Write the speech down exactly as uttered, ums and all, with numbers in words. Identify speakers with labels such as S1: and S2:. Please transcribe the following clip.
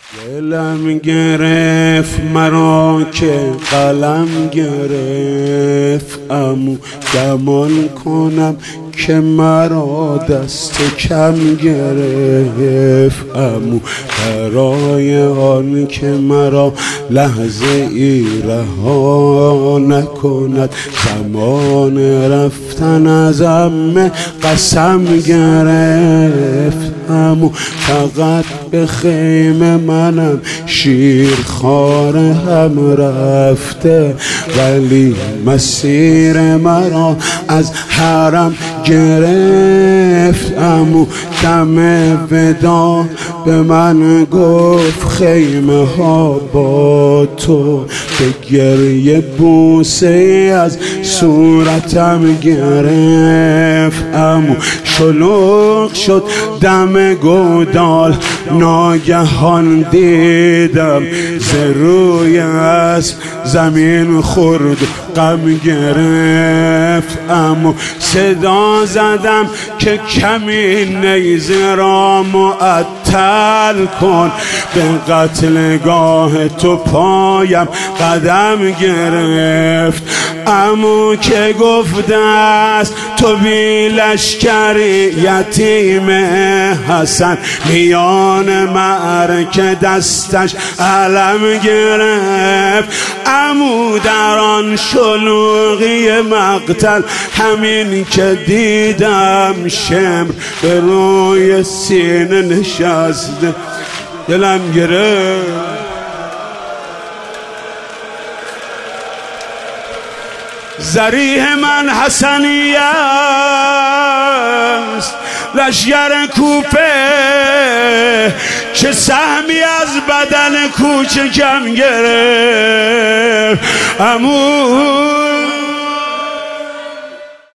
S1: دلم گرفت مرا که قلم گرفت، عمو گمان کنم که مرا دست کم گرفت. عمو برای آن که مرا لحظه ای رها نکند، زمان رفتن ازم قسم گرفت. عمو فقط به خیمه منم شیرخوار هم رفته، ولی مسیر مرا از حرم گرفت. عمو دم ودا به من گفت خیمه ها با تو، به گریه بوسه از صورتم گرفت. عمو شلوغ شد دم گودال، ناگهان دیدم ز روی اسب زمین خورد غم گرفت. عمو صدا زدم که کمی نیزه را معطل کن، به قتلگاه تو پایم قدم گرفت. عمو که گفته است تو بی لشکری یتیم حسن، میان معرکه دستش علم گرفت. عمو در آن شلوغی مقتل همین که دیدم شمر به روی سینه نشسته، دلم گرفت. ذریح من حسنی است لشگر کوفه، که سهمی از بدن کوچکم گرفت. عمو